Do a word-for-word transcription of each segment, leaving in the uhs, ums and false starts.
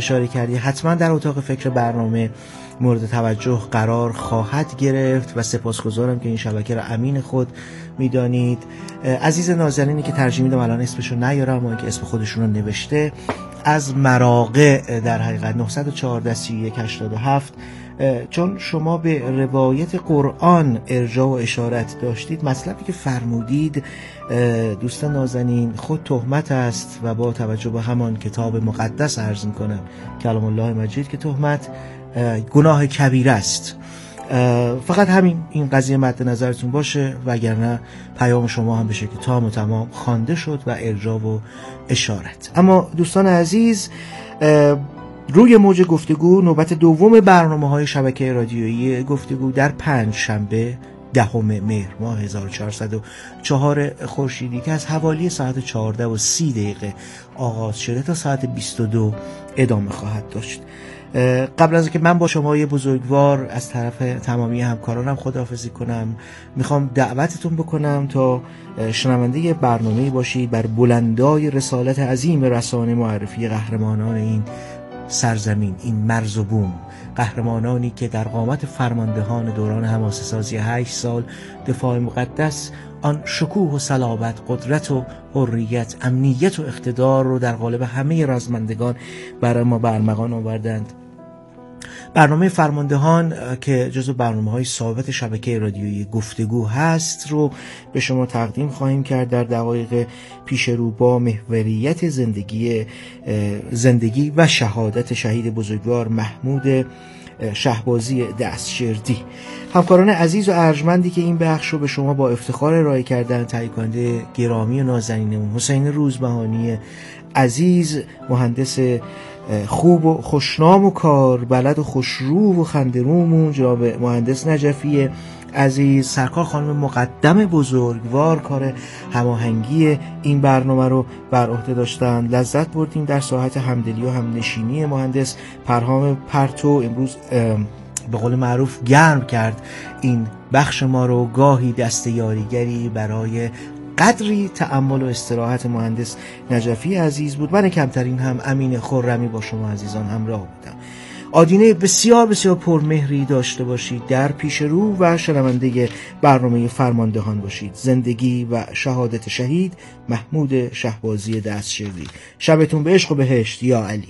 اشاره کردی حتما در اتاق فکر برنامه مورد توجه قرار خواهد گرفت و سپاسگزارم که این شبکه را امین خود میدانید. عزیز نازنینی که ترجیح میدم الان اسمشو نیارم اما که اسم خودشون رو نوشته، از مراغه در حقیقت نه یک چهار سی یک هشتاد و هفت، چون شما به روایت قرآن ارجاع و اشارت داشتید، مطلبی که فرمودید دوستان نازنین خود تهمت است و با توجه به همان کتاب مقدس عرض میکنم کلام الله مجید که تهمت گناه کبیر است. فقط همین این قضیه مد نظرتون باشه وگرنه پیام شما هم به شکل تام و تمام خوانده شد و ارجاع و اشارت. اما دوستان عزیز، روی موج گفتگو نوبت دوم برنامه‌های شبکه رادیویی گفتگو در پنج شنبه دهم مهر ماه هزار و چهارصد و چهار خورشیدی که از حوالی ساعت چهارده و سی دقیقه آغاز شده تا ساعت بیست و دو ادامه خواهد داشت. قبل از اینکه من با شما یه بزرگوار از طرف تمامی همکارانم خداحافظی کنم، میخوام دعوتتون بکنم تا شنونده برنامه‌ای باشید بر بلندای رسالت عظیم رسانه معرفی قهرمانان این سرزمین، این مرز و بوم، قهرمانانی که در قامت فرماندهان دوران حماسه‌سازی هشت سال دفاع مقدس آن شکوه و صلابت، قدرت و حریت، امنیت و اقتدار رو در قالب همه رزمندگان برای ما برمغان آوردند. برنامه فرماندهان که جزو برنامه‌های ثابت شبکه رادیویی گفتگو هست رو به شما تقدیم خواهیم کرد در دقایق پیش رو با محوریت زندگی زندگی و شهادت شهید بزرگوار محمود شهبازی دستشردی. همکاران عزیز و ارجمندی که این بخش رو به شما با افتخار ارائه کردن، تهیه کننده گرامی و نازنینمون حسین روزبهانی عزیز، مهندس خوب و خوشنام و کار بلد و خوشرو و خندرومون جناب مهندس نجفی عزیز، سرکار خانم مقدم بزرگوار کار هماهنگی این برنامه رو بر عهده داشتن. لذت بردیم در ساحت همدلی و همنشینی مهندس پرهام پرتو. امروز به قول معروف گرم کرد این بخش ما رو، گاهی دست یاریگری برای قدری تأمل و استراحت مهندس نجفی عزیز بود. من کمترین هم امین خرمی با شما عزیزان همراه بودم. آدینه بسیار بسیار پرمهری داشته باشید، در پیش رو و شنونده برنامه فرماندهان باشید. زندگی و شهادت شهید محمود شهبازی دستشردی. شبتون به عشق و بهشت یا علی.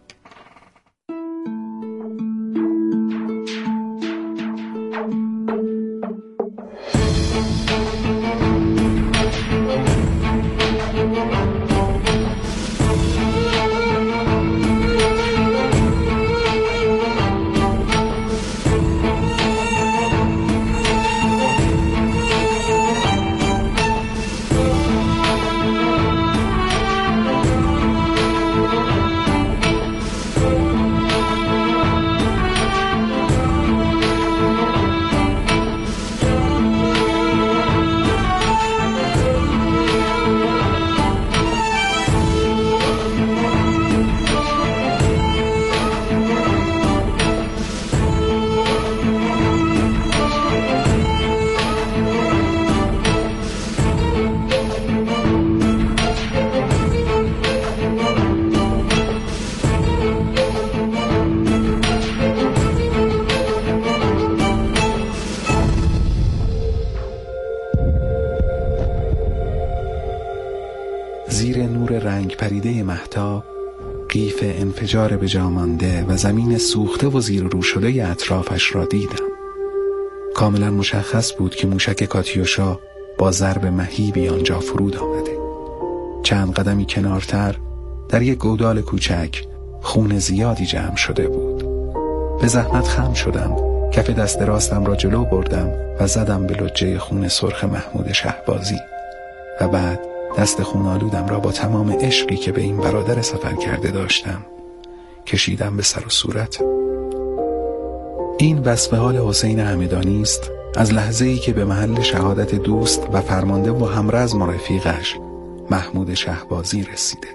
مهتاب قیف انفجار به جا مانده و زمین سوخته و زیر و رو شده اطرافش را دیدم. کاملا مشخص بود که موشک کاتیوشا با ضرب مهیبی آنجا فرود آمده. چند قدمی کنارتر در یک گودال کوچک خون زیادی جمع شده بود. به زحمت خم شدم، کف دست راستم را جلو بردم و زدم به لجه خون سرخ محمود شهبازی و بعد دست خونالودم را با تمام عشقی که به این برادر سفر کرده داشتم کشیدم به سر و صورت. این وصف حال حسین همدانی است از لحظه‌ای که به محل شهادت دوست و فرمانده و همرزم و رفیقش محمود شهبازی رسیده.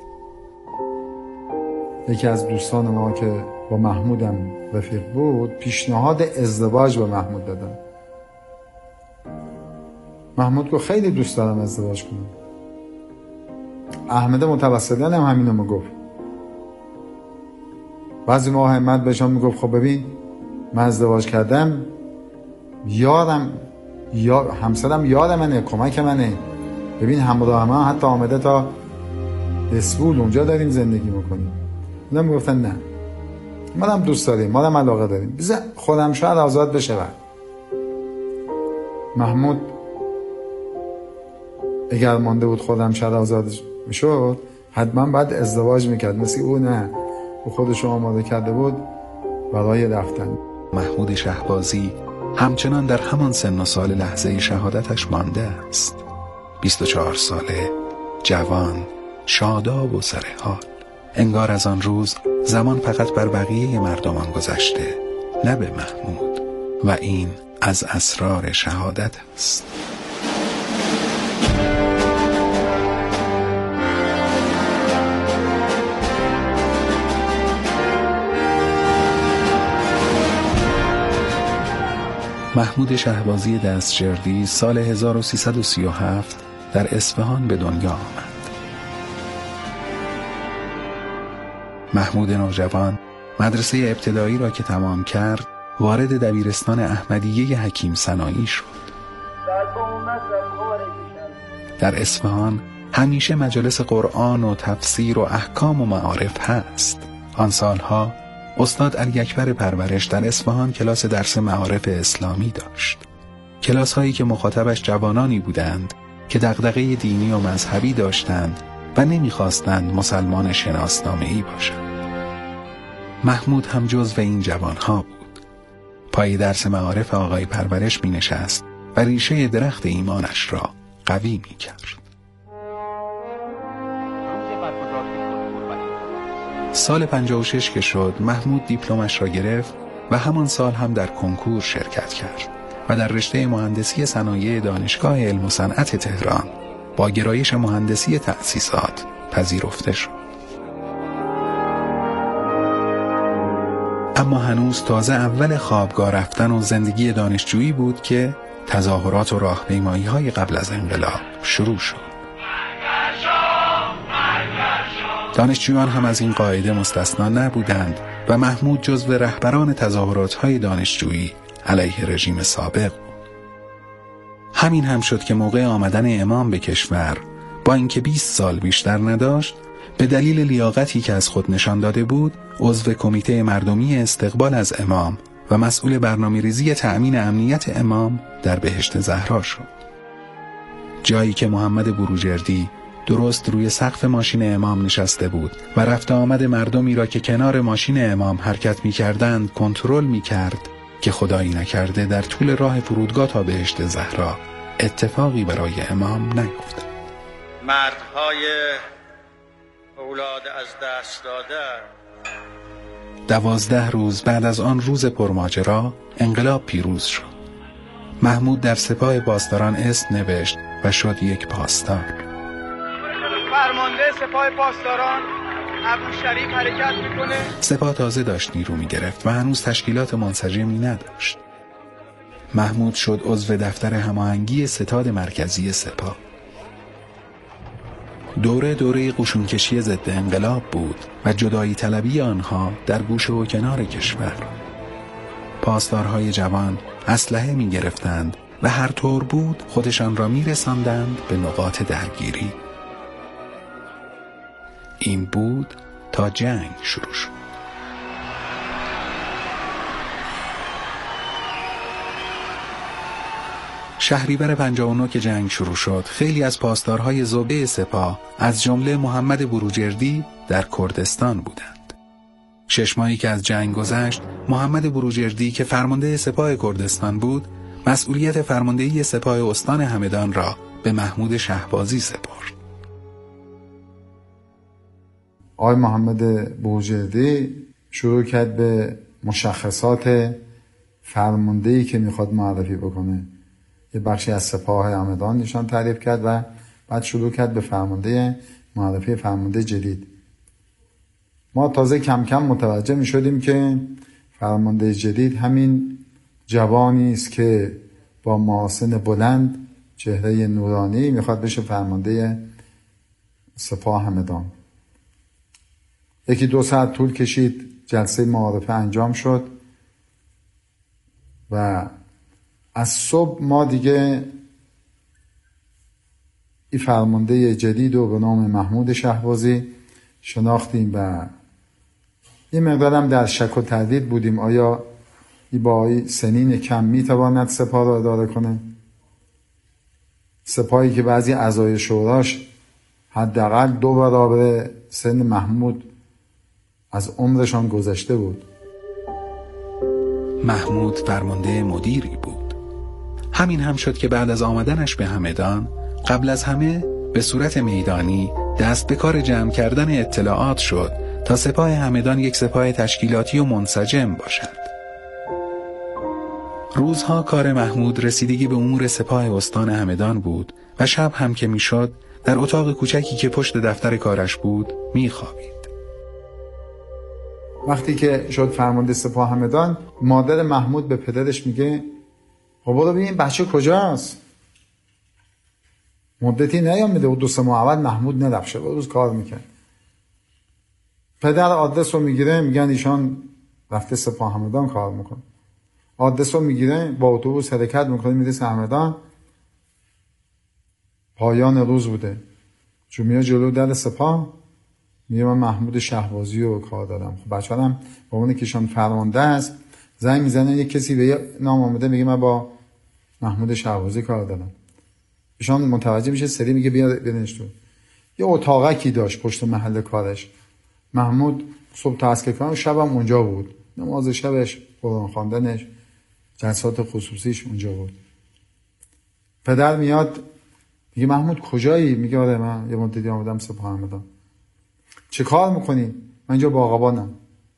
یکی از دوستان ما که با محمودم رفیق بود پیشنهاد ازدواج با محمود دادم. محمود گفت خیلی دوست دارم ازدواج کنم. احمد متوسلیان هم همینو گفت. بعضی موقع همت بهشان میگفت خب ببین من ازدواج کردم، یادم یا همسرم یاد منه، کمک منه، ببین همراه من حتی آمده تا اسپول اونجا داریم زندگی میکنیم. اونا میگفتن نه، ما هم دوست داریم، ما هم علاقه داریم، بذار خودم شاید آزاد بشه. بعد محمود اگر مانده بود خودم شاید آزاد میشد، حتما بعد ازدواج میکرد. مثل او نه، او خودش آماده کرده بود برای رفتن. محمود شهبازی همچنان در همان سن و سال لحظه شهادتش مانده است. بیست و چهار ساله، جوان، شاداب و سرحال. انگار از آن روز زمان فقط بر بقیه مردمان گذشته، نه به محمود. و این از اسرار شهادت است. محمود شهبازی دستجردی سال هزار و سیصد و سی و هفت در اصفهان به دنیا آمد. محمود نوجوان مدرسه ابتدایی را که تمام کرد، وارد دبیرستان احمدیه حکیم سنایی شد. در اصفهان همیشه مجالس قرآن و تفسیر و احکام و معارف هست. آن سالها استاد علی اکبر پرورش در اصفهان کلاس درس معارف اسلامی داشت. کلاس هایی که مخاطبش جوانانی بودند که دغدغه دینی و مذهبی داشتند و نمیخواستند مسلمان شناسنامه‌ای باشند. محمود هم جزو این جوانها بود. پای درس معارف آقای پرورش می نشست و ریشه درخت ایمانش را قوی می کرد. سال پنجاه و شش که شد، محمود دیپلمش را گرفت و همان سال هم در کنکور شرکت کرد و در رشته مهندسی صنایع دانشگاه علم و صنعت تهران با گرایش مهندسی تأسیسات پذیرفته شد. اما هنوز تازه اول خوابگاه رفتن و زندگی دانشجویی بود که تظاهرات و راهپیمایی‌های قبل از انقلاب شروع شد. دانشجویان هم از این قاعده مستثنا نبودند و محمود جزو رهبران تظاهرات‌های دانشجویی علیه رژیم سابق بود. همین هم شد که موقع آمدن امام به کشور، با اینکه بیست سال بیشتر نداشت، به دلیل لیاقتی که از خود نشان داده بود، عضو کمیته مردمی استقبال از امام و مسئول برنامه‌ریزی تأمین امنیت امام در بهشت زهرا شد. جایی که محمد بروجردی درست روی سقف ماشین امام نشسته بود و رفت آمد مردمی را که کنار ماشین امام حرکت می کردند کنترل می کرد که خدایی نکرده در طول راه فرودگاه تا بهشت زهرا اتفاقی برای امام نیفتاد. مردهای اولاد از دست داده. دوازده روز بعد از آن روز پرماجرا انقلاب پیروز شد. محمود در سپاه پاسداران اسم نوشت و شد یک پاسدار. فرمانده سپاه پاسداران ابوشریف حرکت میکنه. سپاه تازه داشت نیرو میگرفت و هنوز تشکیلات منسجمی نداشت. محمود شد عضو دفتر هماهنگی ستاد مرکزی سپاه. دوره دوره قشونکشی ضد انقلاب بود و جدایی طلبی آنها در گوشه و کنار کشور. پاسدارهای جوان اسلحه می گرفتند و هر طور بود خودشان را می رساندند به نقاط درگیری. این بود تا جنگ شروع شد. شهریور پنجاه و نه که جنگ شروع شد، خیلی از پاسدارهای ضبع سپاه از جمله محمد بروجردی در کردستان بودند. شش ماهی که از جنگ گذشت، محمد بروجردی که فرمانده سپاه کردستان بود، مسئولیت فرماندهی سپاه استان همدان را به محمود شهبازی سپرد. آقای محمد بروجردی شروع کرد به مشخصات فرماندهی که میخواد معرفی بکنه. یه بخشی از سپاه همدان نشان تعریف کرد و بعد شروع کرد به فرمانده معرفی فرمانده جدید. ما تازه کم کم متوجه می شدیم که فرمانده جدید همین جوانی است که با محاسن بلند، چهره نورانی میخواد بشه فرمانده سپاه همدان. یکی دو ساعت طول کشید، جلسه معارفه انجام شد و از صبح ما دیگه این فرمانده جدید رو به نام محمود شهبازی شناختیم و این مقدارم در شک و تردید بودیم آیا این با این سنین کم میتواند سپاه را اداره کنه؟ سپاهی که بعضی اعضای شوراش حداقل دو برابر سن محمود از عمرشان گذشته بود. محمود فرمانده مدیری بود. همین هم شد که بعد از آمدنش به همدان قبل از همه به صورت میدانی دست به کار جمع کردن اطلاعات شد تا سپاه همدان یک سپاه تشکیلاتی و منسجم باشد. روزها کار محمود رسیدگی به امور سپاه استان همدان بود و شب هم که میشد در اتاق کوچکی که پشت دفتر کارش بود میخوابید. وقتی که شد فرمانده سپاه همدان، مادر محمود به پدرش میگه خب برو ببین بچه کجاست؟ مدتی نیامده و دو سه ماه اول محمود نرفشه، روز کار میکرد. پدر آدرس رو میگیره، میگن ایشان رفته سپاه همدان کار میکنه. آدرس رو میگیره، با اتوبوس حرکت میکنه میره همدان. پایان روز بوده، چون میاد جلو در سپاه میگه من محمود شهبازی رو کار دارم. خب بچه هم با اونه که ایشان فرمانده است زنگ میزنه یک کسی به نام آمده میگه من با محمود شهبازی کار دارم. ایشان متوجه میشه، سری میگه بیا بینش تو. یه اتاقکی داشت پشت محل کارش. محمود صبح تا عصر کار شبم اونجا بود، نماز شبش، قرآن خواندنش، جلسات خصوصیش اونجا بود. پدر میاد میگه محمود کجایی؟ میگه آره من یه مدتی آمدم سپاه همدان. چه کار میکنی؟ من اینجا باغبانم.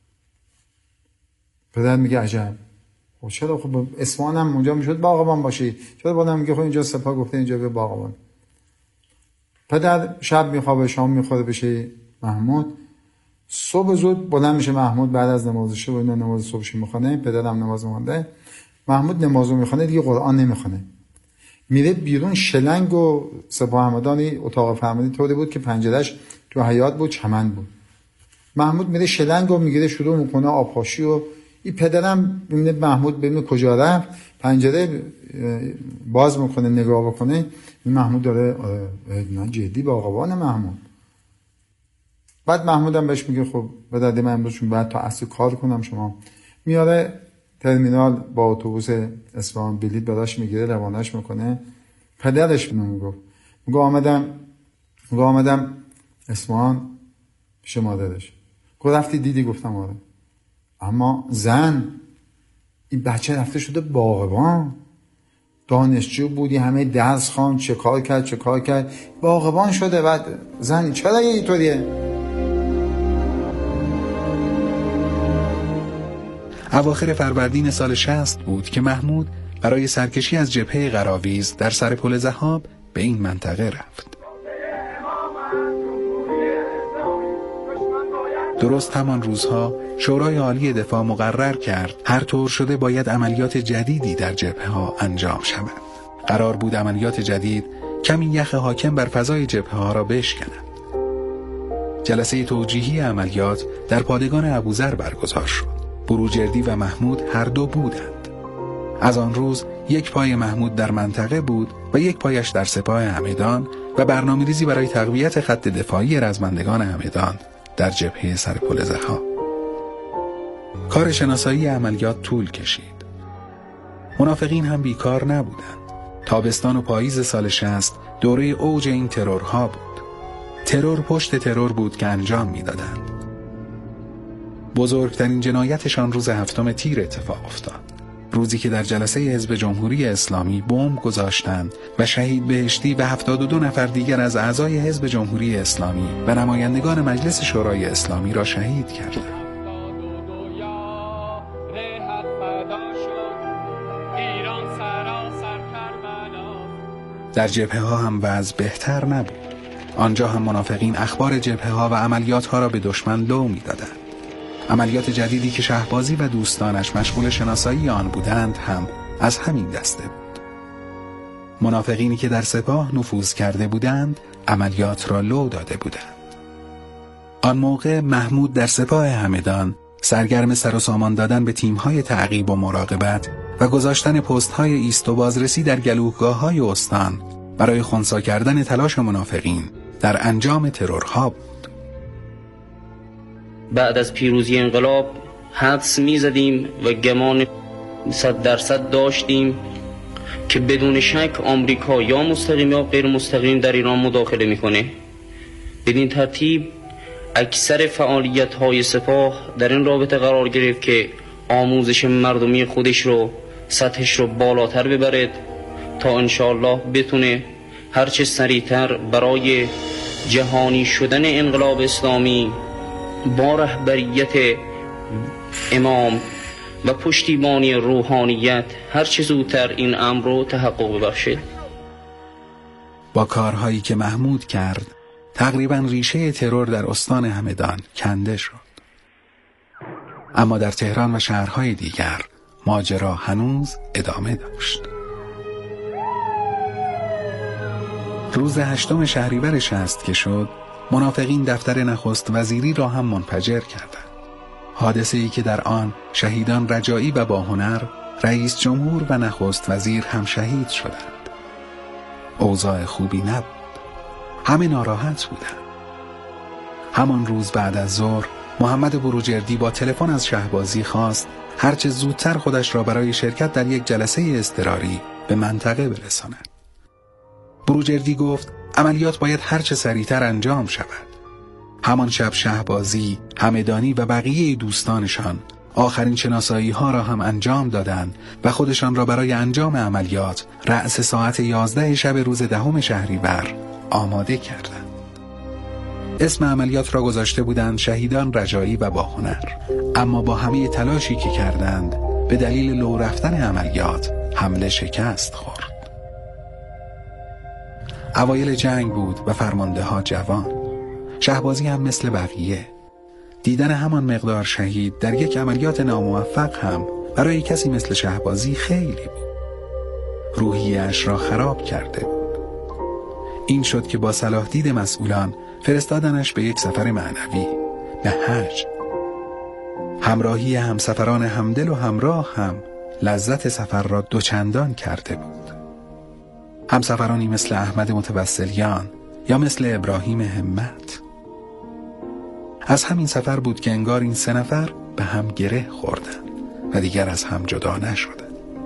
پدر میگه عجب. خب چرا؟ خب اصفهانم اونجا میشد باغبان باشی، چرا بادم میگه خب اینجا سپاه گفته اینجا به باغبان. پدر شب میخوابه، شام میخوره بشه محمود. صبح زود بلند میشه محمود، بعد از نماز شب و اینا نماز صبحش میخونه. پدرم نماز میخونه. محمود نمازو میخونه دیگه قرآن نمیخونه. میره بیرون. شلنگ و سپاه همدانی اتاق فرماندهی طوری بود که پنجرهش تو حیاط بود، چمن بود. محمود میره شلنگ رو میگیره شروع میکنه آبپاشی و این پدرم میبینه محمود ببینه کجا رفت، پنجره باز میکنه نگاه بکنه، این محمود داره نه جدی باغبان محمود. بعد محمودم بهش میگه خب به درد من امروز چون باید تا عصر کار کنم، شما میاره ترمینال با اتوبوس اصفهان بلیط براش میگیره روانش میکنه. پدرش منو میگفت میگه آمدم میگه آمدم اصفهان پیش مادرش. گفت رفتی دیدی؟ گفتم آره. اما زن این بچه رفته شده باغبان، دانشجو بودی همه درس خوان، چه کار کرد چه کار کرد باغبان شده. بعد زن چرا اینطوریه؟ اواخر فروردین سال شصت بود که محمود برای سرکشی از جبهه قراویز در سر پل ذهاب به این منطقه رفت. درست همان روزها شورای عالی دفاع مقرر کرد هر طور شده باید عملیات جدیدی در جبهه ها انجام شود. قرار بود عملیات جدید کمی یخ حاکم بر فضای جبهه ها را بشکند. جلسه توجیهی عملیات در پادگان ابوذر برگزار شد. بروجردی و محمود هر دو بودند. از آن روز یک پای محمود در منطقه بود و یک پایش در سپاه همدان و برنامه‌ریزی برای تقویت خط دفاعی رزمندگان همدان در جبهه سر پل ذهاب. کار شناسایی عملیات طول کشید. منافقین هم بیکار نبودند. تابستان و پاییز سال شصت دوره اوج این ترورها بود. ترور پشت ترور بود که انجام می‌دادند. بزرگترین جنایتشان روز هفتم تیر اتفاق افتاد. روزی که در جلسه حزب جمهوری اسلامی بمب گذاشتند و شهید بهشتی و هفتاد و دو نفر دیگر از اعضای حزب جمهوری اسلامی و نمایندگان مجلس شورای اسلامی را شهید کردند. در جبهه ها هم وضع بهتر نبود. آنجا هم منافقین اخبار جبهه ها و عملیات ها را به دشمن لو می دادند. عملیات جدیدی که شهبازی و دوستانش مشغول شناسایی آن بودند هم از همین دسته بود. منافقینی که در سپاه نفوذ کرده بودند عملیات را لو داده بودند. آن موقع محمود در سپاه همدان سرگرم سر و سامان دادن به تیم‌های تعقیب و مراقبت و گذاشتن پست‌های ایست و بازرسی در گلوگاه‌های استان برای خنثی کردن تلاش منافقین در انجام ترورها بود. بعد از پیروزی انقلاب حدس می‌زدیم و گمان صد درصد داشتیم که بدون شک آمریکا یا مستقیم یا غیر مستقیم در ایران مداخله می‌کنه. بدین ترتیب اکثر فعالیت‌های سپاه در این رابطه قرار گرفت که آموزش مردمی خودش رو سطحش رو بالاتر ببرد تا انشاءالله بتونه هرچه سریعتر برای جهانی شدن انقلاب اسلامی با رهبریت امام و پشتیبانی روحانیت هرچه زودتر این امر رو تحقق ببخشد. با کارهایی که محمود کرد تقریباً ریشه ترور در استان همدان کنده شد. اما در تهران و شهرهای دیگر ماجرا هنوز ادامه داشت. روز هشتم شهریور شصت که شد، منافقین دفتر نخست وزیری را هم منفجر کردند. حادثه‌ای که در آن شهیدان رجایی و باهنر، رئیس جمهور و نخست وزیر هم شهید شدند. اوضاع خوبی نبود. همه ناراحت بودند. همان روز بعد از ظهر محمد بروجردی با تلفن از شهبازی خواست هرچه زودتر خودش را برای شرکت در یک جلسه اضطراری به منطقه برساند. بروجردی گفت عملیات باید هرچه سریعتر انجام شود. همان شب شهبازی، همدانی و بقیه دوستانشان آخرین شناسایی ها را هم انجام دادند و خودشان را برای انجام عملیات رأس ساعت یازده شب روز دهم شهریور آماده کردند. اسم عملیات را گذاشته بودند شهیدان رجایی و باهنر، اما با همه تلاشی که کردند به دلیل لو رفتن عملیات حمله شکست خورد. اوایل جنگ بود و فرمانده ها جوان. شهبازی هم مثل بقیه. دیدن همان مقدار شهید در یک عملیات ناموفق هم برای کسی مثل شهبازی خیلی بود. روحیه‌اش را خراب کرده بود. این شد که با صلاح دید مسئولان فرستادنش به یک سفر معنوی، به حج. همراهی همسفران همدل و همراه هم لذت سفر را دوچندان کرده بود. همسفرانی مثل احمد متوسلیان یا مثل ابراهیم همت. از همین سفر بود که انگار این سه نفر به هم گره خوردند و دیگر از هم جدا نشدند.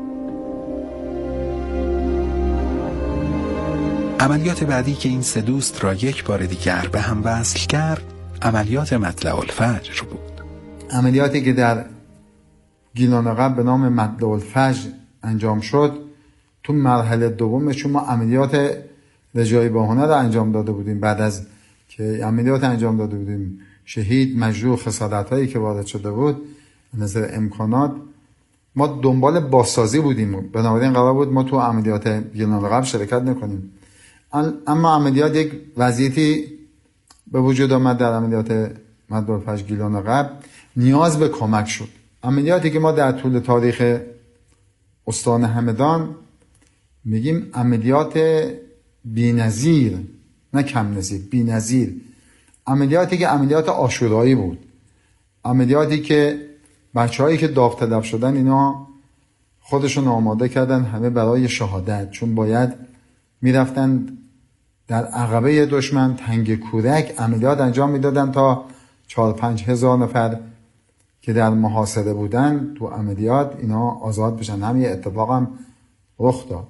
عملیات بعدی که این سه دوست را یک بار دیگر به هم وصل کرد عملیات مطلع الفجر بود. عملیاتی که در گیلان عقب به نام مطلع الفجر انجام شد، تو مرحله دومش چون ما عملیات رجایی باهنر را انجام داده بودیم، بعد از که عملیات انجام داده بودیم شهید مجروح خسارت هایی که وارد شده بود نظر امکانات ما دنبال بازسازی بودیم، بنابراین قرار بود ما تو عملیات گیلان عقب شرکت نکنیم. اما عملیات یک وضعیتی به وجود آمد در عملیات مطلع الفجر گیلان عقب، نیاز به کمک شد. عملیاتی که ما در طول تاریخ استان همدان میگیم عملیات بی‌نظیر، نه کم نظیر، بی‌نظیر. عملیاتی که عملیات عاشورایی بود، عملیاتی که بچه‌هایی که داوطلب شدن اینا خودشون آماده کردن همه برای شهادت، چون باید میرفتن در عقبه دشمن تنگ کورک عملیات انجام میدادن تا چهار پنج هزار نفر که در محاصره بودن تو عملیات اینا آزاد بشن. همین اتفاق هم رخ داد.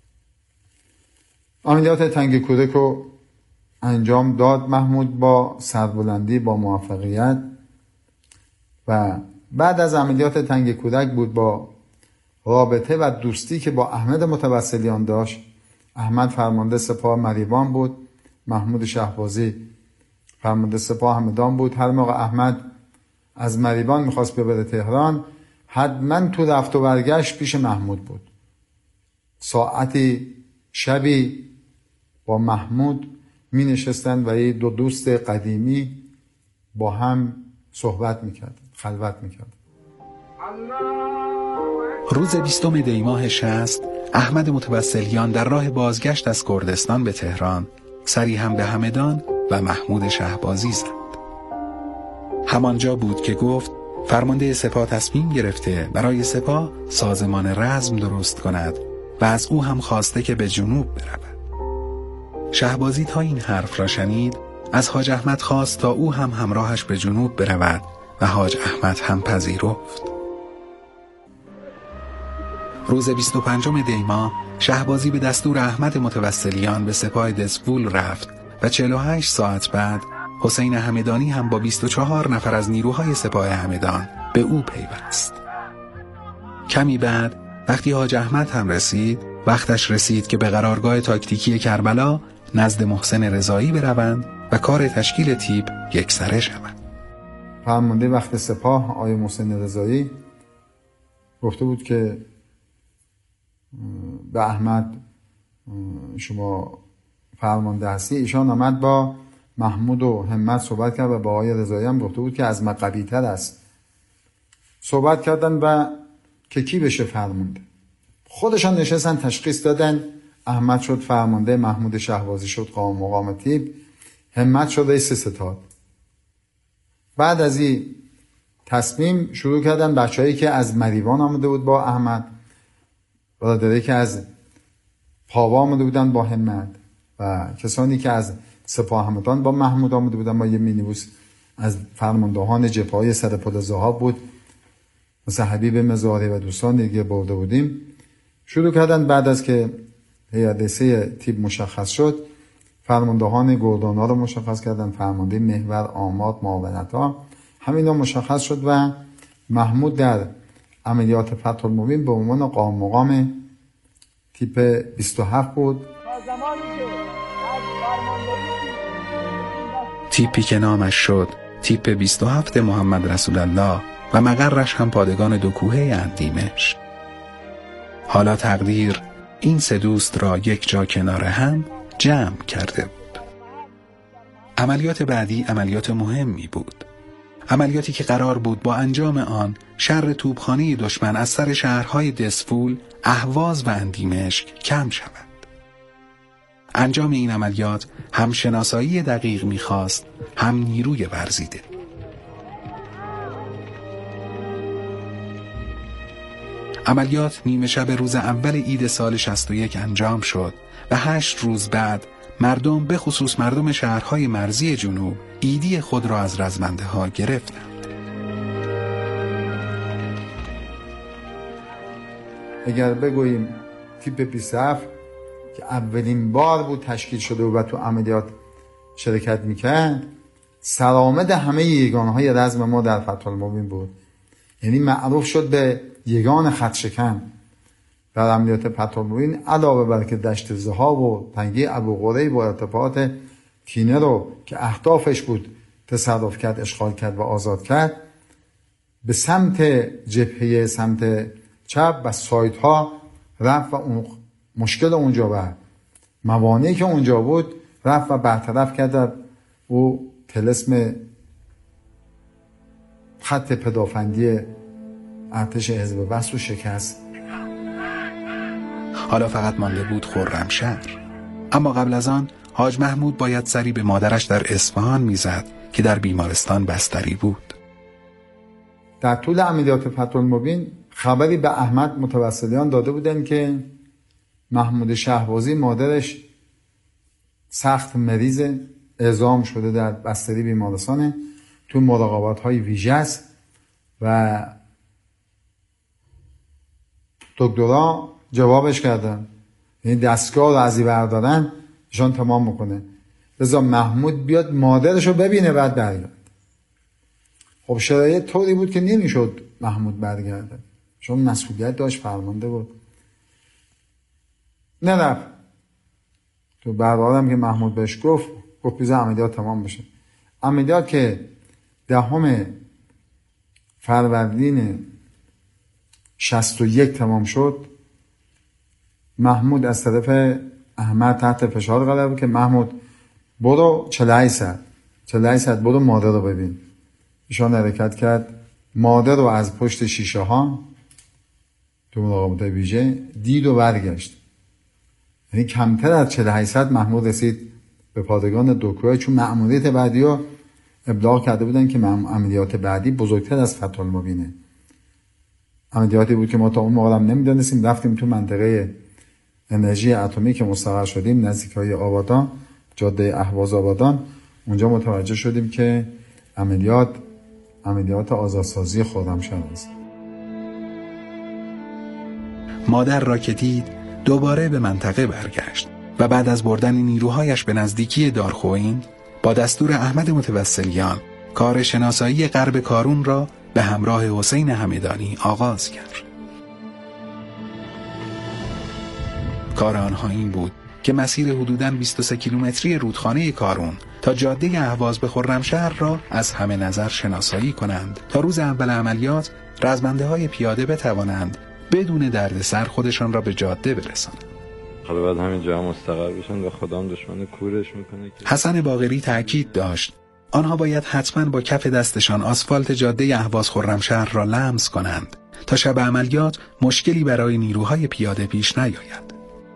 عملیات تنگ کودک رو انجام داد محمود با سربلندی، با موفقیت. و بعد از عملیات تنگ کودک بود با رابطه و دوستی که با احمد متوسلیان داشت. احمد فرمانده سپاه مریوان بود، محمود شهبازی فرمانده سپاه همدان بود. هر موقع احمد از مریوان میخواست ببره تهران حتما تو رفت و برگشت پیش محمود بود. ساعتی شبی با محمود می نشستن و یه دو دوست قدیمی با هم صحبت میکردن، خلوت میکردن. روز بیستم دی ماه شصت احمد متوسلیان در راه بازگشت از کردستان به تهران سری هم به همدان و محمود شهبازی زد. همانجا بود که گفت فرمانده سپاه تصمیم گرفته برای سپاه سازمان رزم درست کند و از او هم خواسته که به جنوب برود. شهبازی تا این حرف را شنید از حاج احمد خواست تا او هم همراهش به جنوب برود و حاج احمد هم پذیرفت. روز بیست و پنجم دی ماه شهبازی به دستور احمد متوسلیان به سپاه دسفول رفت و چهل و هشت ساعت بعد حسین همدانی هم با بیست و چهار نفر از نیروهای سپاه همدان به او پیوست. کمی بعد وقتی حاج احمد هم رسید، وقتش رسید که به قرارگاه تاکتیکی کربلا نزد محسن رضایی بروند و کار تشکیل تیپ یکسره شود. فرمانده وقت سپاه آقای محسن رضایی گفته بود که به احمد شما فرمانده هستی. ایشان آمد با محمود و همت صحبت کرد و با آقای رضایی هم گفته بود که از ما قوی تر است. صحبت کردن و که کی بشه فرمانده. خودشان نشستن تشخیص دادن. احمد شد فرمانده، محمود شهبازی شد قائم مقام تیپ، همت شد رئیس ستاد. بعد از این تصمیم شروع کردن بچه‌هایی که از مریوان آمده بود با احمد، برادرایی که از پاوا آمده بودن با همت و کسانی که از سپاه همدان با محمود آمده بودن. ما یه مینیبوس از فرماندهان جبهه‌های سرپل ذهاب بود مثل حبیب مزاری و دوستان دیگه برده بودیم. شروع کردن بعد از که هیئت تیپ مشخص شد، فرماندهان گردان‌ها رو مشخص کردن، فرمانده محور، آماد، معاونت‌ها، همینا مشخص شد و محمود در عملیات فتح المبین به عنوان قائم مقام تیپ بیست و هفت بود. تیپی که نامش شد تیپ بیست و هفت محمد رسول الله و مقرش هم پادگان دو کوهه اندیمشق. حالا تقدیر این سه دوست را یک جا کنار هم جمع کرده بود. عملیات بعدی عملیات مهمی بود. عملیاتی که قرار بود با انجام آن شر توپخانه دشمن از سر شهرهای دسفول، اهواز و اندیمشق کم شود. انجام این عملیات هم شناسایی دقیق می‌خواست، هم نیروی ورزیده. عملیات نیمه شب روز اول عید سال شصت و یک انجام شد و هشت روز بعد مردم به خصوص مردم شهرهای مرزی جنوب عیدی خود را از رزمنده ها گرفتند. اگر بگوییم تیپ بیست و هفت که اولین بار بود تشکیل شده و تو عملیات شرکت میکرد، سرآمد همه یگانهای رزم ما در فتح المبین بود. یعنی معروف شد به یگان خط شکن در عملیات فتح المبین، علاوه بر که دشت ذهاب و تنگه ابوقریب با ارتفاعات کینه رو که اهدافش بود تصرف کرد، اشغال کرد و آزاد کرد، به سمت جبهه سمت چپ و سایت ها رفت و اون مشکل اونجا و موانعی که اونجا بود رفت و برطرف کرد. او طلسم خط پدافندی ارتش حزب وصل و شکست. حالا فقط مانده بود خرمشهر. اما قبل از آن حاج محمود باید سری به مادرش در اصفهان میزد که در بیمارستان بستری بود. در طول عملیات فتح المبین خبری به احمد متوسلیان داده بودن که محمود شهبازی مادرش سخت مریض، اعزام شده در بستری بیمارستانه، تو مراقبت های ویژه است و دکترها جوابش کردن یعنی دستگاه رو ازی بردارن ایشان تمام میکنه، بذار محمود بیاد مادرش رو ببینه بعد برگرد. خب شرایط طوری بود که نمیشد محمود برگرده چون مسئولیت داشت، فرمانده بود. نرفت. تو بعد که محمود بهش گفت گفت بیزه عملیات تمام بشه. عملیات که دهم فروردین شصت و یک تمام شد، محمود از طرف احمد تحت فشار قرار بود که محمود برو چهل و هشت ساعت چهل و هشت ساعت برو مادر رو ببین. ایشان حرکت کرد، مادر رو از پشت شیشه ها تو مراقبت ویژه دید و برگشت. یعنی کمتر از چهل و هشت ساعت محمود رسید به پادگان دوکوه، چون مأموریت بعدی رو ابلاغ کرده بودن که عملیات بعدی بزرگتر از فتح المبینه. عملیاتی بود که ما تا اون موقع هم نمیدونستیم. رفتیم تو منطقه انرژی اتمی که مستقر شدیم نزدیکای آبادان، جاده اهواز آبادان، اونجا متوجه شدیم که عملیات عملیات آزادسازی خرمشهر است. مادر را که دید دوباره به منطقه برگشت و بعد از بردن نیروهایش به نزدیکی دارخوئین با دستور احمد متوسلیان کار شناسایی غرب کارون را به همراه حسین همدانی آغاز کرد. کار آنها این بود که مسیر حدوداً بیست و سه کیلومتری رودخانه کارون تا جاده اهواز به خرمشهر را از همه نظر شناسایی کنند تا روز اول عملیات رزمنده های پیاده بتوانند بدون دردسر خودشان را به جاده برسانند. حالا بعد همینجا هم مستقر بشن و خدا هم دشمن کورش میکنه که حسن باقری تأکید داشت آنها باید حتما با کف دستشان آسفالت جاده اهواز خرمشهر را لمس کنند تا شب عملیات مشکلی برای نیروهای پیاده پیش نیاید.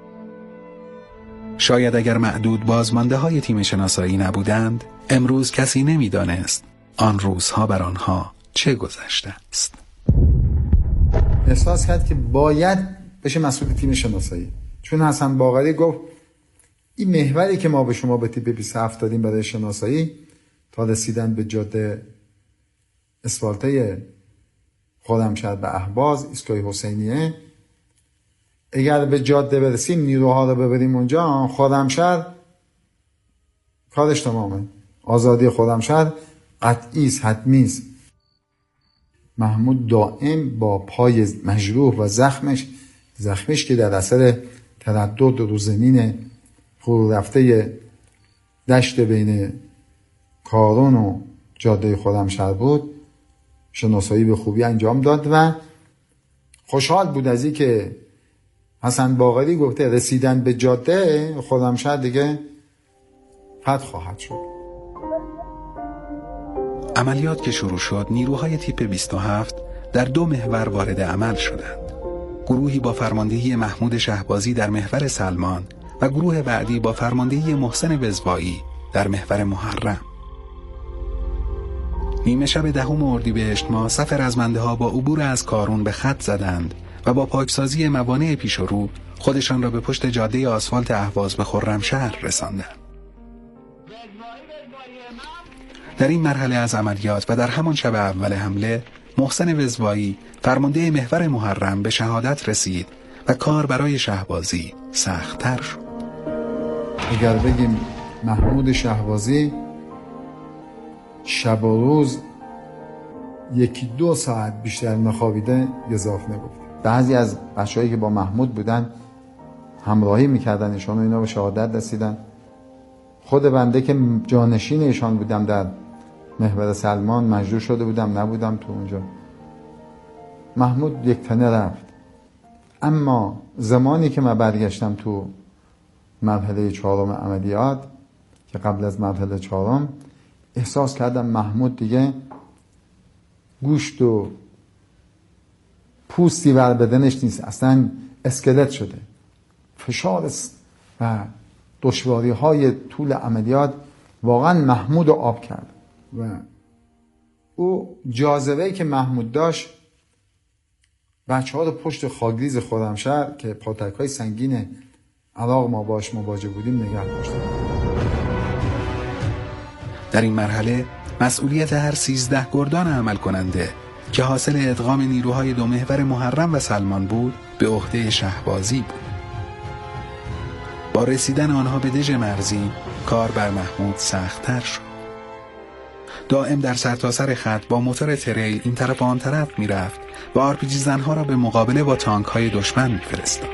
شاید اگر معدود بازمانده های تیم شناسایی نبودند امروز کسی نمیدانست آن روزها بر آنها چه گذشته است. احساس کرد که باید بشه مسئول تیم شناسایی، چون حسن باقری گفت این محوری که ما به شما به تیپ بیست و هفت دادیم برای شناسایی تا رسیدن به جاده اسفالته خرمشهر به اهواز ایستگاه حسینیه، اگر به جاده برسیم نیروها رو ببریم اونجا خرمشهر کارش تمامه، آزادی خرمشهر قطعی است، حتمی است. محمود دائم با پای مجروح و زخمش زخمش که در اثر تردد رو زمین فرو رفته دشت بین کارون و جاده خرمشهر بود شناسایی به خوبی انجام داد و خوشحال بود از این که حسن باقری گفته رسیدن به جاده خرمشهر دیگه فتح خواهد شد. عملیات که شروع شد نیروهای تیپ بیست و هفت در دو محور وارد عمل شدند. گروهی با فرماندهی محمود شهبازی در محور سلمان و گروه بعدی با فرماندهی محسن وزوایی در محور محرم. نیمه شب دهم اردیبهشت ماه صف رزمنده ها با عبور از کارون به خط زدند و با پاکسازی موانع پیش رو خودشان را به پشت جاده آسفالت اهواز به خرمشهر رساندند. در این مرحله از عملیات و در همان شب اول حمله محسن وزوایی فرمانده محور محرم به شهادت رسید و کار برای شهبازی سخت‌تر شد. اگر بگیم محمود شهبازی شب و روز یکی دو ساعت بیشتر نخوابیده گزاف نگفت. بعضی از بچه‌هایی که با محمود بودن همراهی میکردن ایشان و اینا به شهادت رسیدن. خود بنده که جانشین ایشان بودم در محور سلمان مجروح شده بودم، نبودم تو اونجا. محمود یک تنه رفت، اما زمانی که من برگشتم تو مرحله چهارم عملیات که قبل از مرحله چهارم احساس کردم محمود دیگه گوشت و پوستی بر بدنش نیست، اصلا اسکلت شده. فشار و دشواری های طول عملیات واقعا محمود رو آب کرد و او جاذبه‌ای که محمود داشت بچه ها رو پشت خاکریز خرمشهر که پاتک های سنگین عراق ما باش مواجه بودیم نگه داشتن. در این مرحله مسئولیت هر سیزده گردان عمل کننده که حاصل ادغام نیروهای دو محور محرم و سلمان بود به عهده شهبازی بود. با رسیدن آنها به دژ مرزی کار بر محمود سخت‌تر شد. دائم در سرتاسر خط با موتور تریل این طرف و آن طرف میرفت و آرپیجی زنها را به مقابله با تانک های دشمن میفرستاد.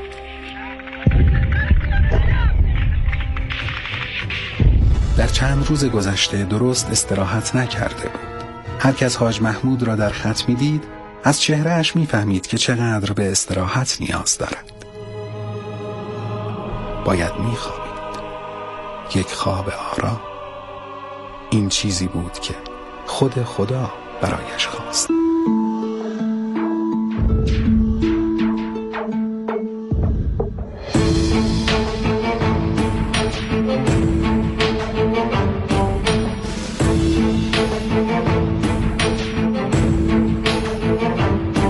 در چند روز گذشته درست استراحت نکرده بود. هر کس حاج محمود را در خط میدید از چهرهش میفهمید که چقدر به استراحت نیاز دارد. باید میخوابید. یک خواب آرام. این چیزی بود که خود خدا برایش خواست.